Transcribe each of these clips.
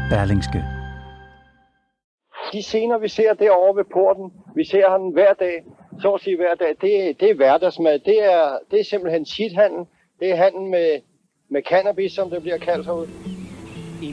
Berlingske. De scener, vi ser derovre ved porten, vi ser han hver dag, så at sige hver dag, det er hverdagsmad. Det er simpelthen shithandel. Det er handel med cannabis, som det bliver kaldt herude. I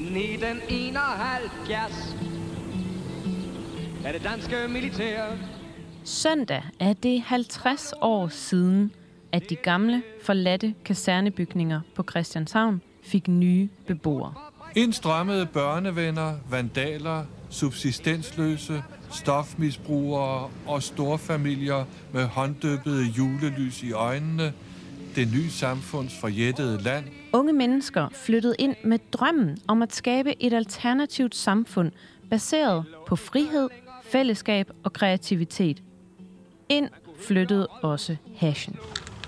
1971 er det danske militær. Søndag er det 50 år siden, at de gamle, forladte kasernebygninger på Christianshavn fik nye beboere. Indstrømmede børnevenner, vandaler, subsistensløse, stofmisbrugere og storfamilier med hånddøbede julelys i øjnene. Det nye samfunds forjættede land. Unge mennesker flyttede ind med drømmen om at skabe et alternativt samfund, baseret på frihed, fællesskab og kreativitet. Ind flyttede også hashen.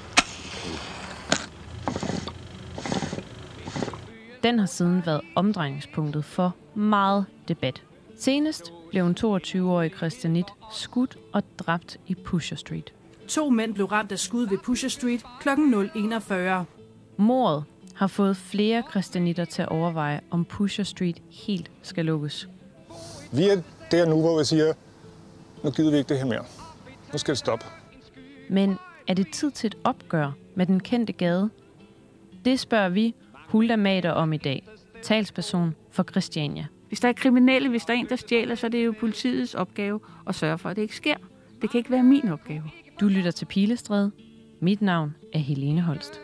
Den har siden været omdrejningspunktet for meget debat. Senest blev en 22-årig Christianit skudt og dræbt i Pusher Street. 2 mænd blev ramt af skud ved Pusher Street kl. 0:41. Mordet har fået flere christianitter til at overveje, om Pusher Street helt skal lukkes. Vi er der nu, hvor vi siger, nu gider vi ikke det her mere. Nu skal det stoppe. Men er det tid til et opgør med den kendte gade? Det spørger vi Hulda Mader om i dag, talsperson for Christiania. Hvis der er kriminelle, hvis der er en, der stjæler, så er det jo politiets opgave at sørge for, at det ikke sker. Det kan ikke være min opgave. Du lytter til Pilestræde. Mit navn er Helene Holst.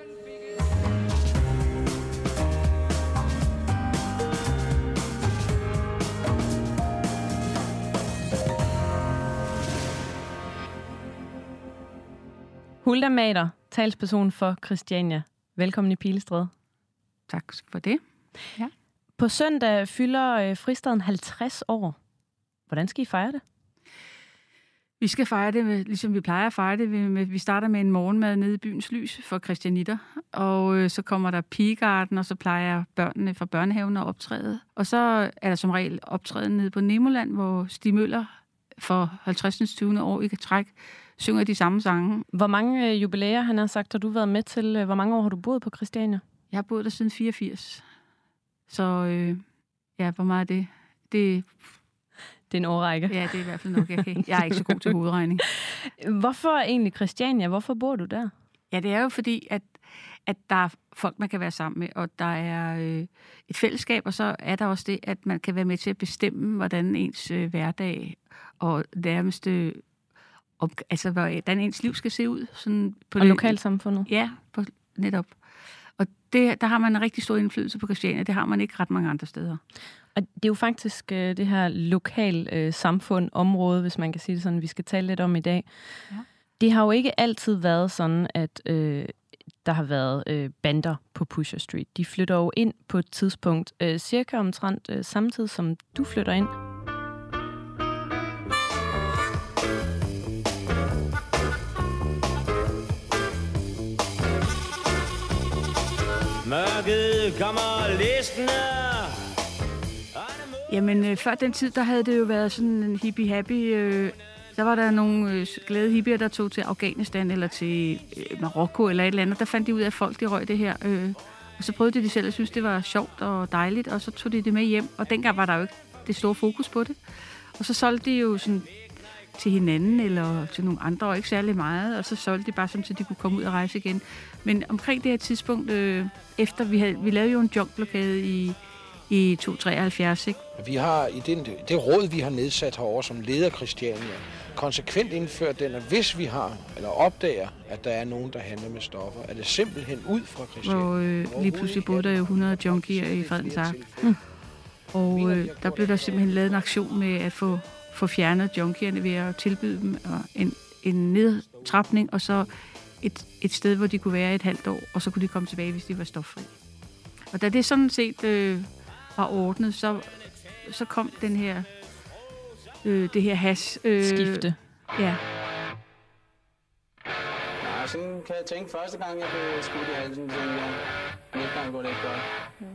Hulda Mader, talsperson for Christiania. Velkommen i Pilestræde. Tak for det. Ja. På søndag fylder fristaden 50 år. Hvordan skal I fejre det? Vi skal fejre det, ligesom vi plejer at fejre det. Vi starter med en morgenmad nede i byens lys for christianitter. Og så kommer der pigegarden, og så plejer børnene fra børnehaven at optræde. Og så er der som regel optræden nede på Nemoland, hvor Stig Møller for 50. 20. år i træk synger de samme sange. Hvor mange jubilæer, han har sagt, har du været med til? Hvor mange år har du boet på Christiania? Jeg har boet der siden 84. Så ja, hvor meget er det? Det er en årrække. Ja, det er i hvert fald nok. Jeg er ikke så god til hovedregning. Hvorfor egentlig Christiania? Hvorfor bor du der? Ja, det er jo fordi, at der er folk, man kan være sammen med, og der er et fællesskab, og så er der også det, at man kan være med til at bestemme, hvordan ens hverdag og nærmest altså, hvordan ens liv skal se ud. Sådan på og lokalsamfundet. Ja, netop. Og der har man en rigtig stor indflydelse på Christiania. Det har man ikke ret mange andre steder. Og det er jo faktisk det her lokal samfund, område, hvis man kan sige det sådan, vi skal tale lidt om i dag. Ja. Det har jo ikke altid været sådan, at der har været bander på Pusher Street. De flytter jo ind på et tidspunkt, cirka omtrent samtidig som du flytter ind. Mørket kommer listende. Jamen, før den tid, der havde det jo været sådan en hippie-happy. Der var der nogle glade hippier, der tog til Afghanistan eller til Marokko eller et eller andet. Der fandt de ud af, at folk de røg det her. Og så prøvede de selv at synes, det var sjovt og dejligt, og så tog de det med hjem. Og dengang var der jo ikke det store fokus på det. Og så solgte de jo sådan til hinanden eller til nogle andre, og ikke særlig meget. Og så solgte de bare sådan, så de kunne komme ud og rejse igen. Men omkring det her tidspunkt, efter vi lavede jo en junkblokade i 273, ikke? Vi har i det råd, vi har nedsat herovre som leder Christiania, konsekvent indført den, at hvis vi har eller opdager, at der er nogen, der handler med stoffer, er det simpelthen ud fra Christiania. Hvor lige pludselig boede der jo 100 junkier i Fredens Ark. Og der blev der simpelthen lavet en aktion med at få fjernet junkierne ved at tilbyde dem en nedtrapning, og så et sted, hvor de kunne være et halvt år, og så kunne de komme tilbage, hvis de var stoffri. Og da det sådan set var ordnet, så kom den her det her hash skifte. Ja. Nej, sådan kan jeg tænke første gang, jeg blev skudt i halsen, så næste gang går det ikke godt.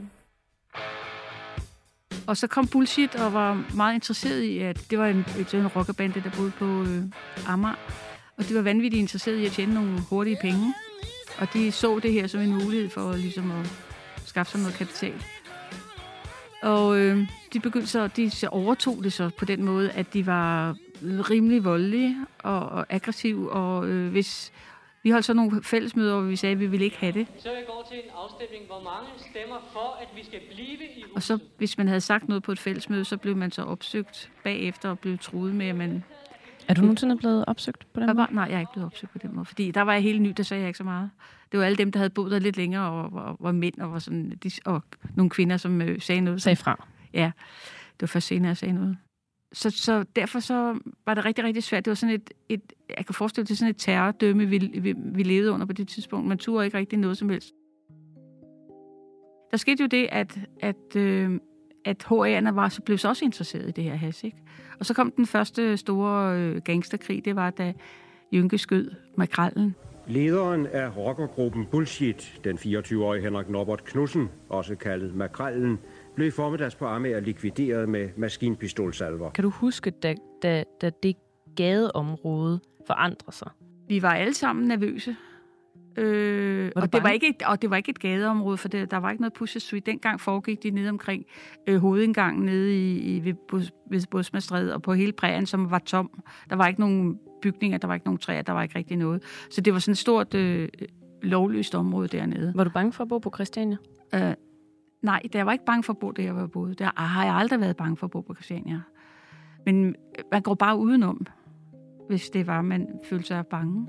Og så kom Bullshit og var meget interesseret i, at det var en rockerbande, der boede på Amager. Og de var vanvittigt interesseret i at tjene nogle hurtige penge. Og de så det her som en mulighed for ligesom at skaffe sig noget kapital. Og de overtog det så på den måde, at de var rimelig voldelige og aggressive, og hvis vi holdt så nogle fællesmøder, hvor vi sagde, at vi ville ikke have det. Så jeg går til en afstemning, hvor mange stemmer for, at vi skal blive i huset. Og så, hvis man havde sagt noget på et fællesmøde, så blev man så opsøgt bagefter og blev truet med, at man... Er du nogensinde blevet opsøgt på den måde? Nej, jeg er ikke blevet opsøgt på den måde, fordi der var jeg helt ny, der sagde jeg ikke så meget. Det var alle dem, der havde boet der lidt længere, og var mænd, og, var sådan, og nogle kvinder, som sagde noget. Sagde fra? Ja, det var først senere, jeg sagde noget. Så derfor så var det rigtig, rigtig svært. Det var sådan jeg kan forestille det sådan et terrordømme, vi levede under på det tidspunkt. Man turde ikke rigtig noget som helst. Der skete jo det, at HA'erne blev så også interesseret i det her hash, ikke? Og så kom den første store gangsterkrig, det var, da Jynke skød Makrellen. Lederen af rockergruppen Bullshit, den 24-årige Henrik Norbert Knudsen, også kaldet Makrellen, blev i formiddags på Amager likvideret med maskinpistolsalver. Kan du huske, da det gadeområde forandrer sig? Vi var alle sammen nervøse. Og det var ikke et gadeområde, for der var ikke noget Pusher Street. Dengang foregik de nede omkring hovedindgangen nede ved Bådsmastræde og på hele prærien, som var tom. Der var ikke nogen bygninger, der var ikke nogen træer, der var ikke rigtig noget. Så det var sådan et stort lovløst område dernede. Var du bange for at bo på Christiania? Nej, jeg var ikke bange for at bo der, jeg var boet. Der har jeg aldrig været bange for at bo på Christiania. Men man går bare udenom, hvis det var, man følte sig bange.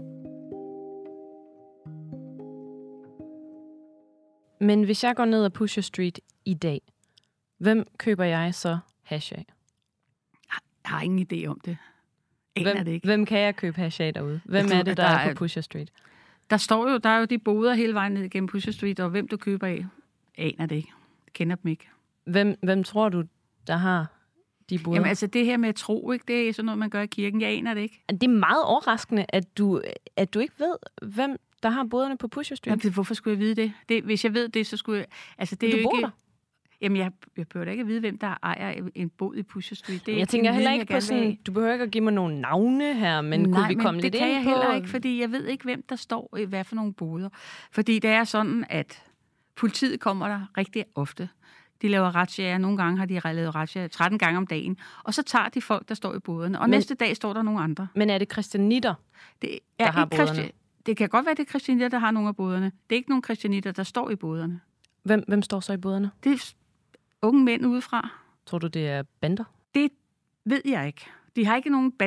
Men hvis jeg går ned ad Pusher Street i dag, hvem køber jeg så hash af? Jeg har ingen idé om det. Hvem kan jeg købe hash af derude? Hvem er det, der er på Pusher Street? Der er jo de boder hele vejen ned gennem Pusher Street, og hvem du køber af, aner det ikke. Jeg kender dem ikke. Hvem tror du, der har de boder? Jamen altså det her med tro, ikke? Det er sådan noget, man gør i kirken. Jeg aner det ikke. Det er meget overraskende, at du ikke ved, hvem der har boderne på Pusher Street. Jamen, hvorfor skulle jeg vide det? Hvis jeg ved det, så skulle jeg... Altså, det er du bor der? Jamen, jeg behøver da ikke at vide, hvem der ejer en bod i Pusher Street. Jeg tænker heller ikke på sådan... Du behøver ikke at give mig nogle navne her, men kunne vi komme lidt ind på... Nej, det kan jeg heller ikke, fordi jeg ved ikke, hvem der står i hvad for nogle boder. Fordi det er sådan, at politiet kommer der rigtig ofte. De laver razziaer. Nogle gange har de lavet razziaer 13 gange om dagen. Og så tager de folk, der står i boderne. Og næste dag står der nogle andre. Men er det christianitter, der har boderne? Det kan godt være, det er christianitter, der har nogle af boderne. Det er ikke nogen christianitter, der står i boderne. Hvem står så i boderne? Det er unge mænd udefra. Tror du, det er bander? Det ved jeg ikke. De har ikke nogen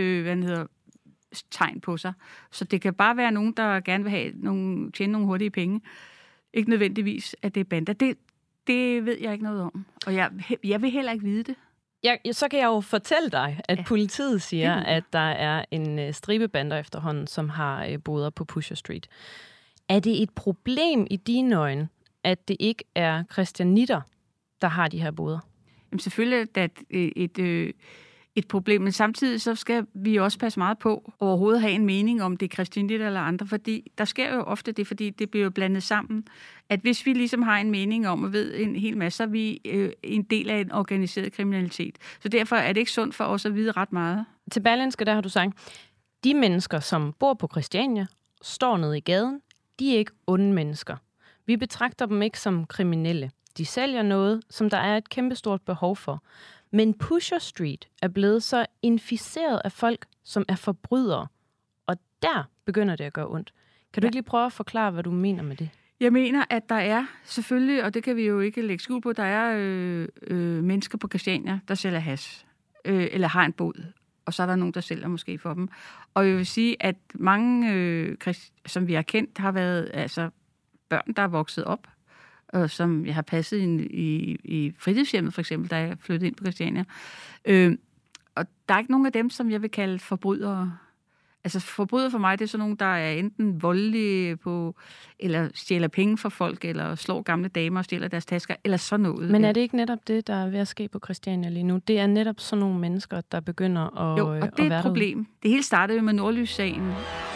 tegn på sig. Så det kan bare være nogen, der gerne vil tjene nogle hurtige penge. Ikke nødvendigvis, at det er bander. Det ved jeg ikke noget om. Og jeg vil heller ikke vide det. Så kan jeg jo fortælle dig, at politiet siger, at der er en stribe bander efterhånden, som har boder på Pusher Street. Er det et problem i dine øjne, at det ikke er christianitter, der har de her boder? Jamen selvfølgelig er det et problem, men samtidig så skal vi også passe meget på overhovedet have en mening om det er christianitter eller andre, fordi der sker jo ofte det, fordi det bliver jo blandet sammen, at hvis vi ligesom har en mening om og ved en hel masse, så er vi en del af en organiseret kriminalitet. Så derfor er det ikke sundt for os at vide ret meget. Til Berlingske, der har du sagt, de mennesker, som bor på Christiania, står nede i gaden, de er ikke onde mennesker. Vi betragter dem ikke som kriminelle. De sælger noget, som der er et kæmpestort behov for. Men Pusher Street er blevet så inficeret af folk, som er forbrydere. Og der begynder det at gøre ondt. Kan du ikke lige prøve at forklare, hvad du mener med det? Jeg mener, at der er selvfølgelig, og det kan vi jo ikke lægge skjul på, der er mennesker på Christiania, der sælger hash. Eller har en bod. Og så er der nogen, der sælger måske for dem. Og jeg vil sige, at mange, som vi har kendt, har været altså børn, der er vokset op, som jeg har passet i fritidshjemmet, for eksempel, da jeg flyttede ind på Christiania. Og der er ikke nogen af dem, som jeg vil kalde forbrydere. Altså forbrydere for mig, det er sådan nogen, der er enten voldelige på, eller stjæler penge fra folk, eller slår gamle damer og stjæler deres tasker, eller sådan noget. Men er det ikke netop det, der er ved at ske på Christiania lige nu? Det er netop sådan nogle mennesker, der begynder at Jo, og det er et problem. Det hele startede jo med Nordlys-sagen.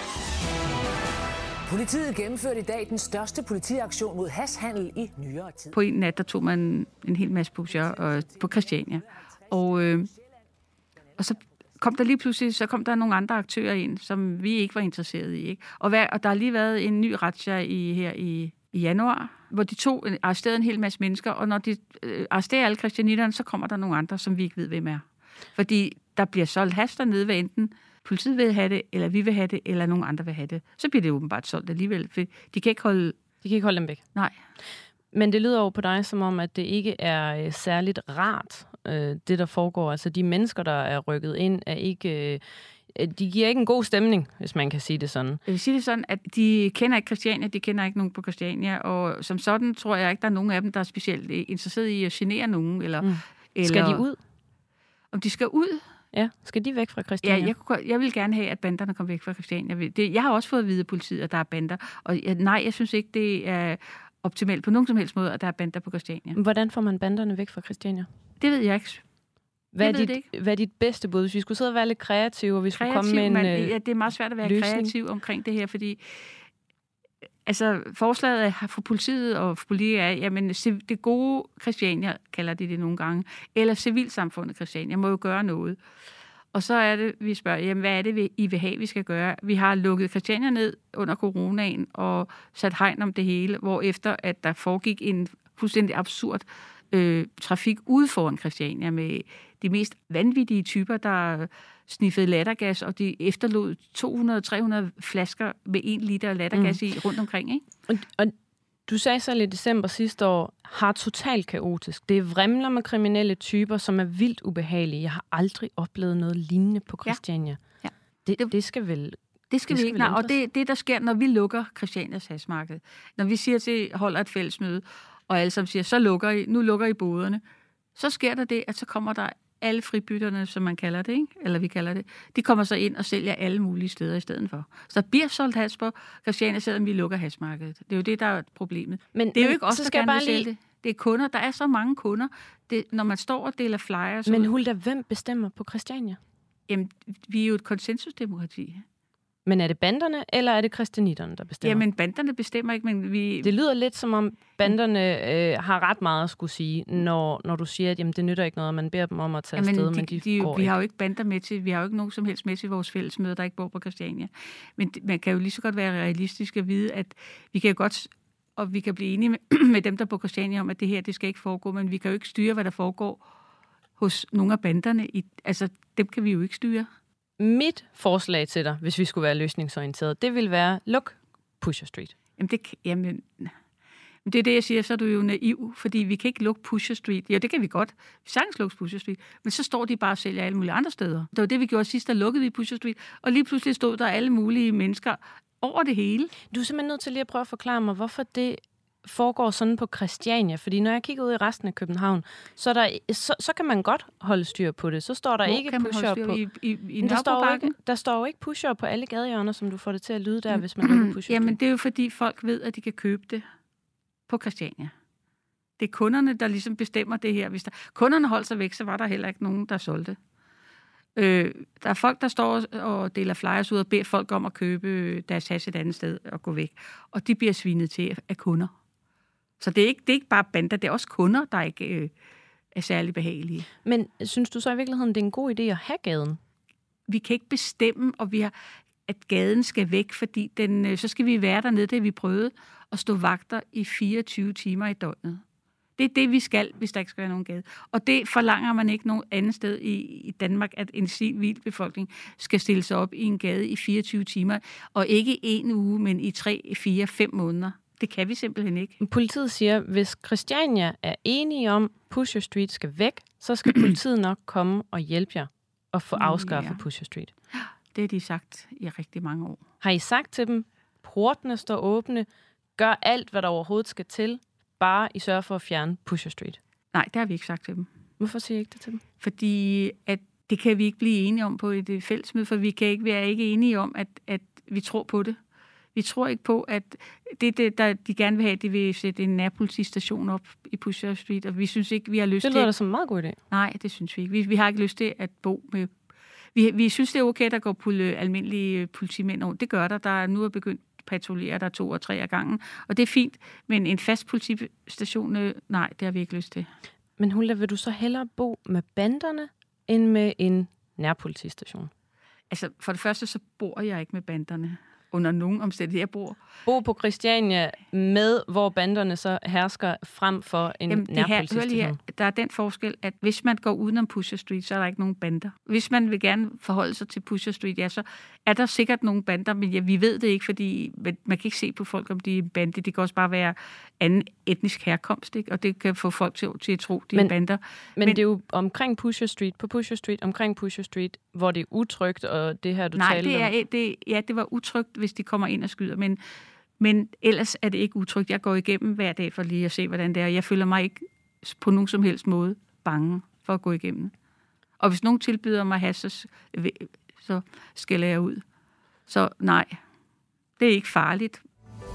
Politiet gennemførte i dag den største politiaktion mod hashhandel i nyere tid. På en nat, der tog man en hel masse pusher på Christiania. Og så kom der lige pludselig, så kom der nogle andre aktører ind, som vi ikke var interesseret i. Ikke? Og der har lige været en ny razzia her i januar, hvor de arresterede en hel masse mennesker, og når de arresterer alle christianitterne, så kommer der nogle andre, som vi ikke ved, hvem er. Fordi der bliver solgt hash dernede, hvad enten politiet vil have det, eller vi vil have det, eller nogen andre vil have det. Så bliver det åbenbart solgt alligevel, for de kan ikke holde dem væk. Nej. Men det lyder over på dig som om, at det ikke er særligt rart, det der foregår. Altså de mennesker, der er rykket ind, er ikke... De giver ikke en god stemning, hvis man kan sige det sådan. Jeg vil sige det sådan, at de kender ikke Christiania, de kender ikke nogen på Christiania, og som sådan tror jeg ikke, der er nogen af dem, der er specielt interesseret i at genere nogen. Eller Skal de ud? Om de skal ud? Ja, skal de væk fra Christiania? Ja, jeg vil gerne have, at banderne kommer væk fra Christiania. Jeg har også fået at vide af politiet, at der er bander, og jeg synes ikke, det er optimalt på nogen som helst måde, at der er bander på Christiania. Hvordan får man banderne væk fra Christiania? Det ved jeg ikke. Hvad er dit bedste bud? Hvis vi skulle sidde og være lidt kreative, og vi skulle komme med en det er meget svært at være kreativ omkring det her, fordi altså, forslaget fra politiet og politikere er, jamen, det gode Christiania, kalder de det nogle gange, eller civilsamfundet Christiania, må jo gøre noget. Og så er det, vi spørger, jamen, hvad er det, I vil have, vi skal gøre? Vi har lukket Christiania ned under coronaen og sat hegn om det hele, hvorefter at der foregik en fuldstændig absurd trafik ude foran Christiania med de mest vanvittige typer, der sniffede lattergas, og de efterlod 200-300 flasker med 1 liter lattergas i rundt omkring, ikke? Og du sagde selv i december sidste år, har totalt kaotisk. Det vrimler med kriminelle typer, som er vildt ubehagelige. Jeg har aldrig oplevet noget lignende på Christiania. Ja. Det skal vel... Det skal vi ikke, nej. Og det, der sker, når vi lukker Christianias hashmarked. Når vi siger til, holder et fællesmøde, og alle som siger, nu lukker I boderne, så sker der det, at så kommer der alle fribytterne, som man kalder det, ikke? Eller vi kalder det, de kommer så ind og sælger alle mulige steder i stedet for. Så der bliver solgt hash på Christiania, selvom vi lukker hashmarkedet. Det er jo det, der er problemet. Men det er jo ikke os, der gerne vil sælge det. Det er kunder. Der er så mange kunder. Når man står og deler flyers... Men Hulda, hvem bestemmer på Christiania? Jamen, vi er jo et konsensusdemokrati. Men er det banderne, eller er det christianitterne, der bestemmer? Jamen, banderne bestemmer ikke, men vi... Det lyder lidt som om banderne har ret meget at skulle sige, når du siger, at jamen, det nytter ikke noget, og man beder dem om at tage afsted, men de går vi har jo ikke bander med til, vi har jo ikke nogen som helst med til vores fællesmøder, der ikke bor på Christiania. Men man kan jo lige så godt være realistisk at vide, at vi kan jo godt, og vi kan blive enige med dem, der på Christiania om, at det her, det skal ikke foregå, men vi kan jo ikke styre, hvad der foregår hos nogle af banderne. Altså, dem kan vi jo ikke styre. Mit forslag til dig, hvis vi skulle være løsningsorienteret, det vil være, luk Pusher Street. Jamen, det er det, jeg siger, så er du jo naiv, fordi vi kan ikke lukke Pusher Street. Jo, det kan vi godt. Vi sagtens lukke Pusher Street, men så står de bare og sælger alle mulige andre steder. Det var det, vi gjorde sidst, der lukkede vi Pusher Street, og lige pludselig stod der alle mulige mennesker over det hele. Du er simpelthen nødt til lige at prøve at forklare mig, hvorfor det foregår sådan på Christiania, fordi når jeg kigger ud i resten af København, så kan man godt holde styr på det. Så står der ikke pusher på. I der står jo ikke pusher på alle gadehjørner, som du får det til at lyde der, hvis man lukker pusher. Jamen, det er jo fordi folk ved, at de kan købe det på Christiania. Det er kunderne, der ligesom bestemmer det her. Hvis kunderne holdt sig væk, så var der heller ikke nogen, der solgte. Der er folk, der står og deler flyers ud og beder folk om at købe deres hash et andet sted og gå væk. Og de bliver svinet til af kunder. Så det er ikke bare bander, det er også kunder, der ikke er særlig behagelige. Men synes du så i virkeligheden, det er en god idé at have gaden? Vi kan ikke bestemme, at gaden skal væk, fordi så skal vi være dernede, det vi prøvede, at stå vagter i 24 timer i døgnet. Det er det, vi skal, hvis der ikke skal være nogen gade. Og det forlanger man ikke nogen andet sted i Danmark, at en civilbefolkning skal stille sig op i en gade i 24 timer, og ikke 1 uge, men i 3, 4, 5 måneder. Det kan vi simpelthen ikke. Politiet siger, at hvis Christiania er enige om, Pusher Street skal væk, så skal politiet nok komme og hjælpe jer at få afskaffet Pusher Street. Det har de sagt i rigtig mange år. Har I sagt til dem, portene står åbne, gør alt, hvad der overhovedet skal til, bare I sørger for at fjerne Pusher Street? Nej, det har vi ikke sagt til dem. Hvorfor siger I ikke det til dem? Fordi at det kan vi ikke blive enige om på et fællesmøde, for vi kan ikke være ikke enige om, at vi tror på det. Vi tror ikke på, at det der de gerne vil have, de vil sætte en nærpolitistation op i Pusher Street, og vi synes ikke, vi har lyst til... Det lyder da som en meget god idé. Nej, det synes vi ikke. Vi har ikke lyst til at bo med... Vi synes, det er okay, der går almindelige politimænd over. Det gør der. Der er nu begyndt patruljere, der 2 og 3 af gangen. Og det er fint, men en fast politistation, nej, det har vi ikke lyst til. Men Hulda, vil du så hellere bo med banderne, end med en nærpolitistation? Altså, for det første, så bor jeg ikke med banderne. under nogen omstændigheder bo på Christiania med, hvor banderne så hersker frem for en nærpolitistation. Der er den forskel, at hvis man går udenom Pusher Street, så er der ikke nogen bander. Hvis man vil gerne forholde sig til Pusher Street, ja, så er der sikkert nogle bander, men ja, vi ved det ikke, fordi man kan ikke se på folk, om de er bande. Det kan også bare være anden etnisk herkomst, ikke? Og det kan få folk til at tro, de er bander. Men det er jo omkring Pusher Street, på Pusher Street, omkring Pusher Street, hvor det er utrygt, og det her, du talte om. Nej, det var utrygt, hvis de kommer ind og skyder, men ellers er det ikke utrygt. Jeg går igennem hver dag for lige at se, hvordan det er. Jeg føler mig ikke på nogen som helst måde bange for at gå igennem. Og hvis nogen tilbyder mig hash, så skælder jeg ud. Så nej, det er ikke farligt.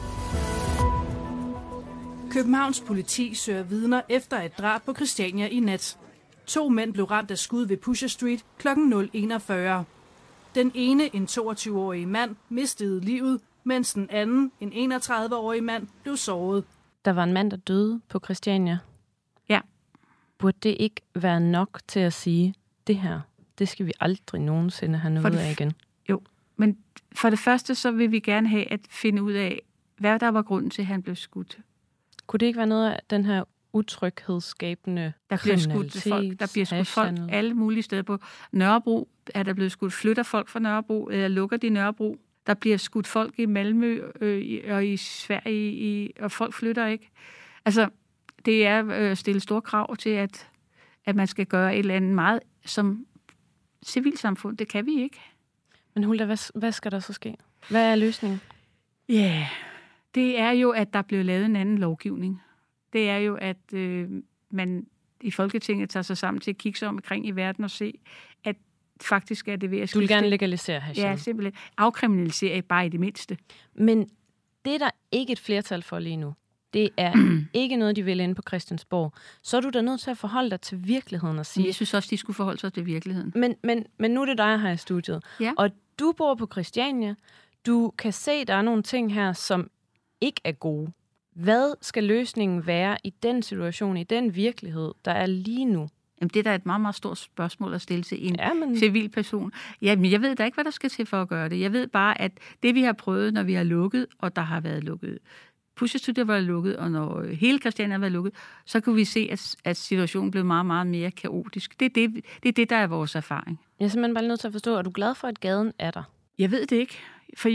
Københavns politi søger vidner efter et drab på Christiania i nat. 2 mænd blev ramt af skud ved Pusher Street kl. 0:41. Den ene, en 22-årig mand, mistede livet, mens den anden, en 31-årig mand, blev såret. Der var en mand, der døde på Christiania. Ja. Burde det ikke være nok til at sige, det her, det skal vi aldrig nogensinde have noget af igen? Jo, men for det første, så vil vi gerne have at finde ud af, hvad der var grunden til, at han blev skudt. Kunne det ikke være noget af den her utryghedsskabende kriminalitet? Der bliver skudt folk alle mulige steder på Nørrebro. Er der blevet skudt, flytter folk fra Nørrebro, eller lukker de Nørrebro? Der bliver skudt folk i Malmø og i Sverige, og folk flytter ikke. Altså, det er at stille store krav til, at man skal gøre et eller andet meget som civilsamfund. Det kan vi ikke. Men Hulda, hvad skal der så ske? Hvad er løsningen? Ja, det er jo, at der bliver lavet en anden lovgivning. Det er jo, at man i Folketinget tager sig sammen til at kigge sig omkring i verden og se, at faktisk er det ved at skifte. Du vil gerne legalisere hash? Ja, simpelthen. Afkriminalisere bare i det mindste. Men det er der ikke et flertal for lige nu. Det er ikke noget, de vil inde på Christiansborg. Så er du da nødt til at forholde dig til virkeligheden og sige... Jeg synes også, de skulle forholde sig til virkeligheden. Men nu er det dig her i studiet. Ja. Og du bor på Christiania. Du kan se, der er nogle ting her, som ikke er gode. Hvad skal løsningen være i den situation, i den virkelighed, der er lige nu? Jamen, det er da et meget, meget stort spørgsmål at stille til en civil person. Jamen, jeg ved da ikke, hvad der skal til for at gøre det. Jeg ved bare, at det, vi har prøvet, når vi har lukket, og der har været lukket, Pusher Street var lukket, og når hele Christiania har været lukket, så kunne vi se, at situationen blev meget, meget mere kaotisk. Det er det, der er vores erfaring. Jeg er simpelthen bare nødt til at forstå, er du glad for, at gaden er der? Jeg ved det ikke, for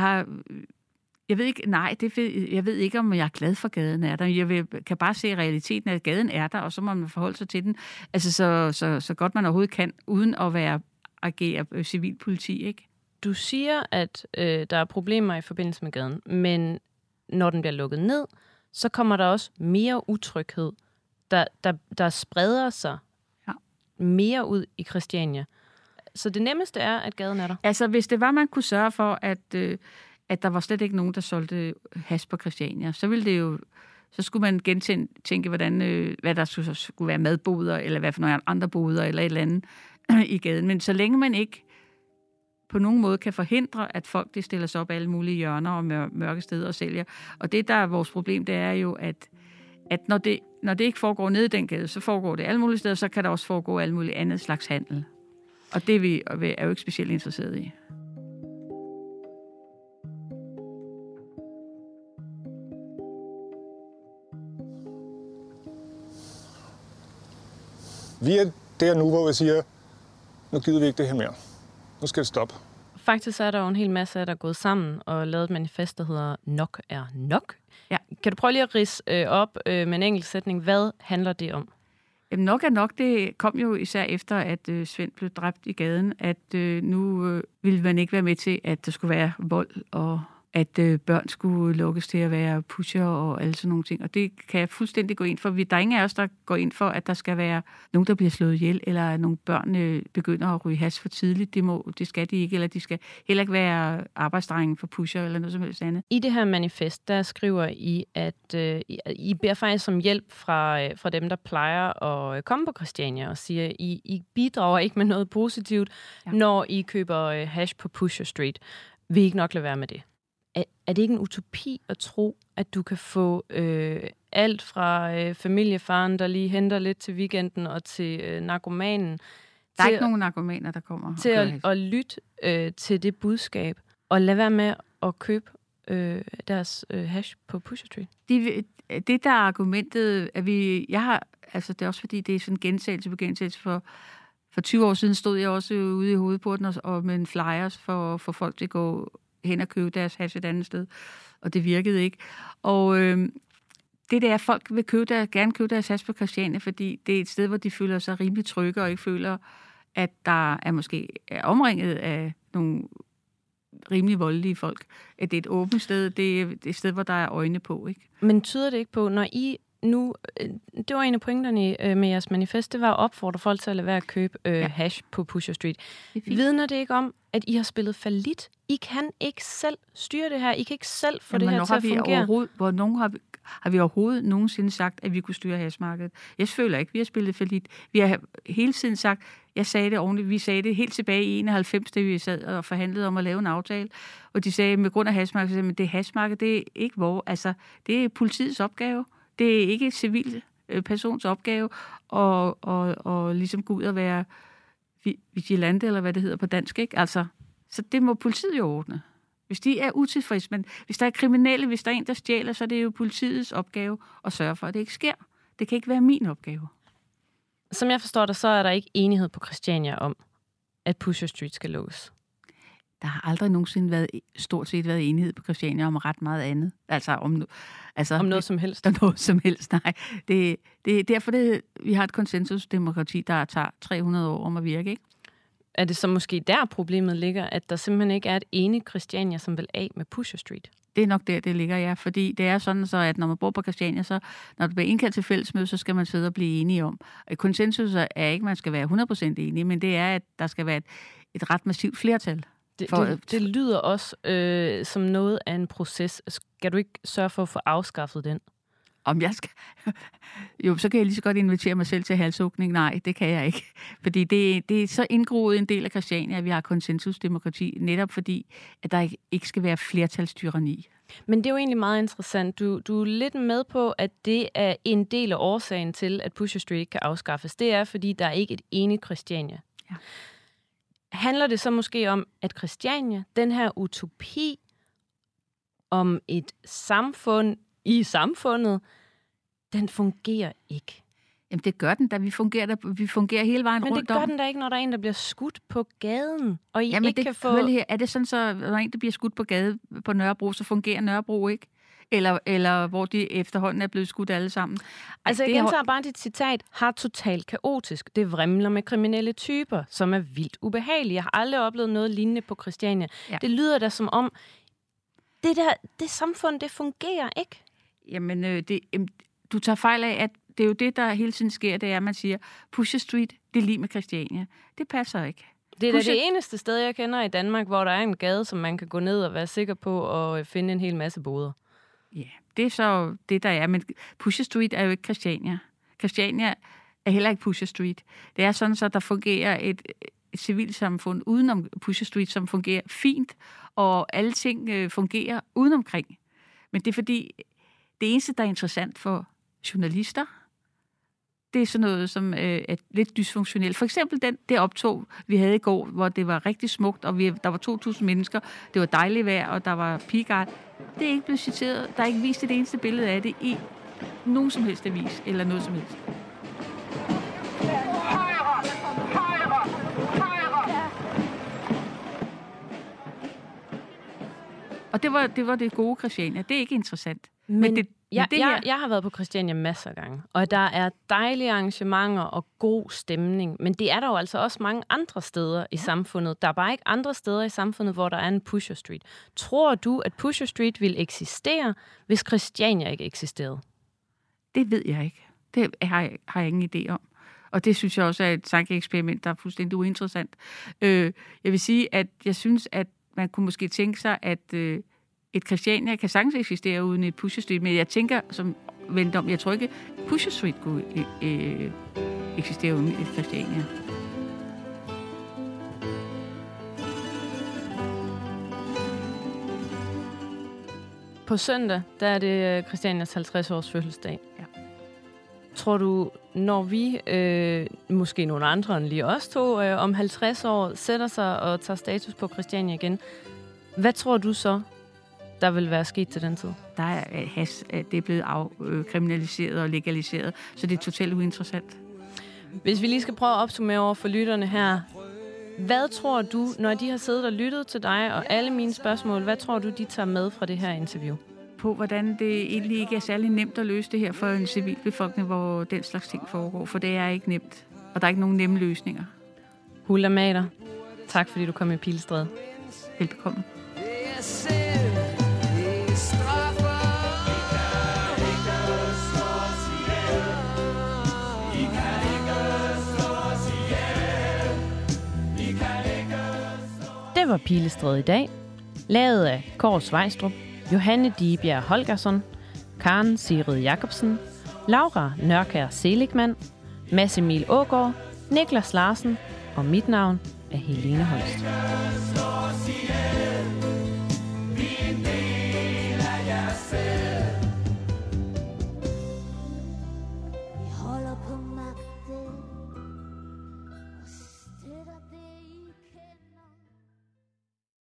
jeg ved ikke, jeg ved ikke, om jeg er glad for gaden er der. Jeg kan bare se realiteten, at gaden er der, og så må man forholde sig til den. Altså så godt man overhovedet kan, uden at agere civilpoliti, ikke? Du siger, at der er problemer i forbindelse med gaden, men når den bliver lukket ned, så kommer der også mere utryghed, der spreder sig mere ud i Christiania. Så det nemmeste er, at gaden er der. Altså, hvis det var, man kunne sørge for, at der var slet ikke nogen, der solgte hash på Christiania, så ville det jo, så skulle man gentænke, hvad der skulle være madboder, eller hvad for nogle andre boder, eller et eller andet i gaden. Men så længe man ikke på nogen måde kan forhindre, at folk det stiller sig op alle mulige hjørner og mørke steder og sælger. Og det, der er vores problem, det er jo, at når det ikke foregår nede i den gade, så foregår det alle mulige steder, så kan der også foregå alle mulige andet slags handel. Og det er jo ikke specielt interesseret i. Vi er der nu, hvor vi siger, nu gider vi ikke det her mere. Nu skal det stoppe. Faktisk er der jo en hel masse, der er gået sammen og lavet et manifest, der hedder Nok er nok. Ja. Kan du prøve lige at ridse op med en enkelt sætning? Hvad handler det om? Jamen, nok er nok. Det kom jo især efter, at Svend blev dræbt i gaden, at nu ville man ikke være med til, at der skulle være vold, og at børn skulle lukkes til at være pusher og alle sådan nogle ting. Og det kan jeg fuldstændig gå ind for. Der er ingen af os, der går ind for, at der skal være nogen, der bliver slået ihjel, eller at nogle børn begynder at ryge hash for tidligt. Det skal de ikke, eller de skal heller ikke være arbejdsdrenge for pusher, eller noget som helst andet. I det her manifest, der skriver I, at I beder faktisk om hjælp fra dem, der plejer at komme på Christiania, og siger, at I bidrager ikke med noget positivt, når I køber hash på Pusher Street. Vil I ikke nok lade være med det? Er det ikke en utopi at tro, at du kan få alt fra familiefaren, der lige henter lidt til weekenden, og til narkomanen? Der er ikke nogen narkomaner, der kommer. Til at lytte til det budskab, og lade være med at købe deres hash på Pusher Street? Det der er argumentet, at det er også fordi, det er sådan gentagelse på gentagelse. For 20 år siden stod jeg også ude i hovedporten og med en flyers for folk til at gå hen og købe deres hash et andet sted, og det virkede ikke. Og det der, folk vil gerne købe deres hash på Christiania, fordi det er et sted, hvor de føler sig rimelig trygge og ikke føler, at der er måske omringet af nogle rimelig voldelige folk. At det er et åbent sted, det er et sted, hvor der er øjne på, ikke? Men tyder det ikke på, når I nu... Det var en af pointerne med jeres manifest, det var at opfordre folk til at lade være at købe hash på Pusher Street. Vidner det ikke om, at I har spillet fallit? I kan ikke selv styre det her. I kan ikke selv få det her til at fungere. Har vi overhovedet nogensinde sagt, at vi kunne styre hashmarkedet? Jeg føler ikke, vi har spillet fallit. Vi har hele tiden sagt, jeg sagde det ordentligt, vi sagde det helt tilbage i 91, da vi sad og forhandlede om at lave en aftale. Og de sagde, med grund af hashmarkedet, men det hashmarked, det er ikke det er politiets opgave. Det er ikke et civil persons opgave at ligesom gå ud og være vigilante, eller hvad det hedder på dansk, ikke? Altså, så det må politiet jo ordne. Hvis de er utilfredse, men hvis der er kriminelle, hvis der er en, der stjæler, så er det jo politiets opgave at sørge for, at det ikke sker. Det kan ikke være min opgave. Som jeg forstår det, så er der ikke enighed på Christiania om, at Pusher Street skal lukkes. Der har aldrig nogensinde stort set været enighed på Christiania om ret meget andet. Om noget som helst? Om noget som helst, nej. Det er derfor, vi har et konsensusdemokrati, der tager 300 år om at virke, ikke? Er det så måske der problemet ligger, at der simpelthen ikke er et enigt Christiania, som vil af med Pusher Street? Det er nok der, det ligger, ja. Fordi det er sådan så, at når man bor på Christiania, så når du bliver indkaldt til fællesmøde, så skal man sidde og blive enige om. Konsensus er ikke, at man skal være 100% enige, men det er, at der skal være et ret massivt flertal. Det lyder også som noget af en proces. Skal du ikke sørge for at få afskaffet den? Om jeg skal? Jo, så kan jeg lige så godt invitere mig selv til halshugning. Nej, det kan jeg ikke. Fordi det er så indgroet en del af Christiania, at vi har konsensusdemokrati, netop fordi, at der ikke skal være flertalstyrani. Men det er jo egentlig meget interessant. Du er lidt med på, at det er en del af årsagen til, at Pusher Street kan afskaffes. Det er, fordi der er ikke et enigt Christiania. Ja. Handler det så måske om, at Christiania, den her utopi om et samfund i samfundet, den fungerer ikke? Jamen det gør den da. Vi fungerer hele vejen rundt om. Men det gør den da ikke, når der er en, der bliver skudt på gaden, og I ikke kan få... Er det sådan, så når en, der bliver skudt på gaden på Nørrebro, så fungerer Nørrebro ikke? Eller hvor de efterhånden er blevet skudt alle sammen. Altså, jeg gentager bare dit citat. Har totalt kaotisk. Det vrimler med kriminelle typer, som er vildt ubehagelige. Jeg har aldrig oplevet noget lignende på Christiania. Ja. Det lyder da som om, det samfund, det fungerer ikke. Jamen, du tager fejl af, at det er jo det, der hele tiden sker, det er, at man siger, Pusher Street, det er lige med Christiania. Det passer ikke. Det er da det eneste sted, jeg kender i Danmark, hvor der er en gade, som man kan gå ned og være sikker på at finde en hel masse boder. Ja, det er så det, der er. Men Pusher Street er jo ikke Christiania. Christiania er heller ikke Pusher Street. Det er sådan, så der fungerer et civilsamfund udenom Pusher Street, som fungerer fint, og alle ting fungerer udenomkring. Men det er fordi, det eneste, der er interessant for journalister, det er sådan noget, som er lidt dysfunktionelt. For eksempel det optog, vi havde i går, hvor det var rigtig smukt, og der var 2.000 mennesker, det var dejligt vejr, og der var pigart. Det er ikke blevet citeret. Der er ikke vist et eneste billede af det i nogen som helst avis, eller noget som helst. Og det var det gode Christiania. Det er ikke interessant. Men jeg har været på Christiania masser af gange, og der er dejlige arrangementer og god stemning, men det er der jo altså også mange andre steder i samfundet. Der er bare ikke andre steder i samfundet, hvor der er en Pusher Street. Tror du, at Pusher Street ville eksistere, hvis Christiania ikke eksisterede? Det ved jeg ikke. Det har jeg ingen idé om. Og det synes jeg også er et tankeeksperiment, der er fuldstændig uinteressant. Jeg vil sige, at jeg synes, at man kunne måske tænke sig, at et Christiania kan sagtens eksistere uden et Pusher Street, men jeg tænker, som vendt om, jeg tror ikke, Pusher Street kunne eksistere uden et Christiania. På søndag, der er det Christianias 50-års fødselsdag. Ja. Tror du, når vi, måske nogle andre end lige os to, om 50 år sætter sig og tager status på Christiania igen, Hvad tror du så, der vil være sket til den tid? Der er hash, det er blevet kriminaliseret og legaliseret, så det er totalt uinteressant. Hvis vi lige skal prøve at opsummere over for lytterne her. Hvad tror du, når de har siddet og lyttet til dig og alle mine spørgsmål, hvad tror du, de tager med fra det her interview? På hvordan det egentlig ikke er særlig nemt at løse det her for en civilbefolkning, hvor den slags ting foregår, for det er ikke nemt, og der er ikke nogen nemme løsninger. Hulda Mader, tak fordi du kom i Pilestræde. Velbekomme. Det var Pilestræde i dag. Lavet af Kåre Svejstrup, Johanne Dibjerg Holgersson, Karen Sigrid Jacobsen, Laura Nørkær Seligman, Mads Emil Aagaard, Niklas Larsen og mit navn er Helene Holst.